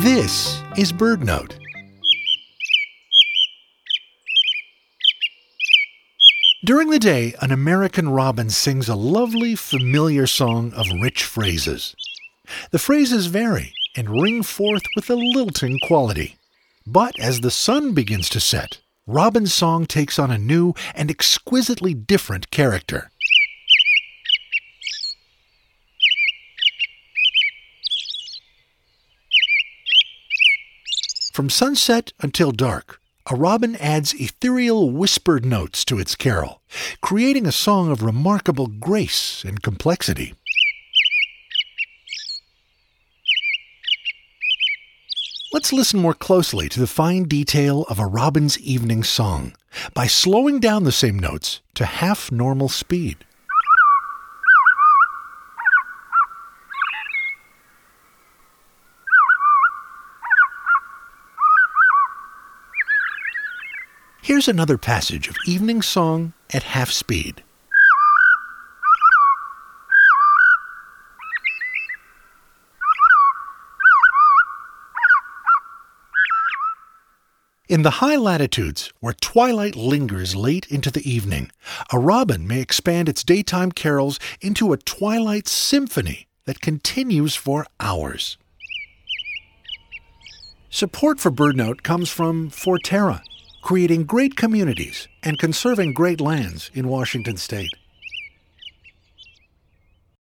This is BirdNote. During the day, an American robin sings a lovely, familiar song of rich phrases. The phrases vary and ring forth with a lilting quality. But as the sun begins to set, robin's song takes on a new and exquisitely different character. From sunset until dark, a robin adds ethereal whispered notes to its carol, creating a song of remarkable grace and complexity. Let's listen more closely to the fine detail of a robin's evening song by slowing down the same notes to half normal speed. Here's another passage of evening song at half speed. In the high latitudes, where twilight lingers late into the evening, a robin may expand its daytime carols into a twilight symphony that continues for hours. Support for BirdNote comes from Forterra, creating great communities and conserving great lands in Washington State.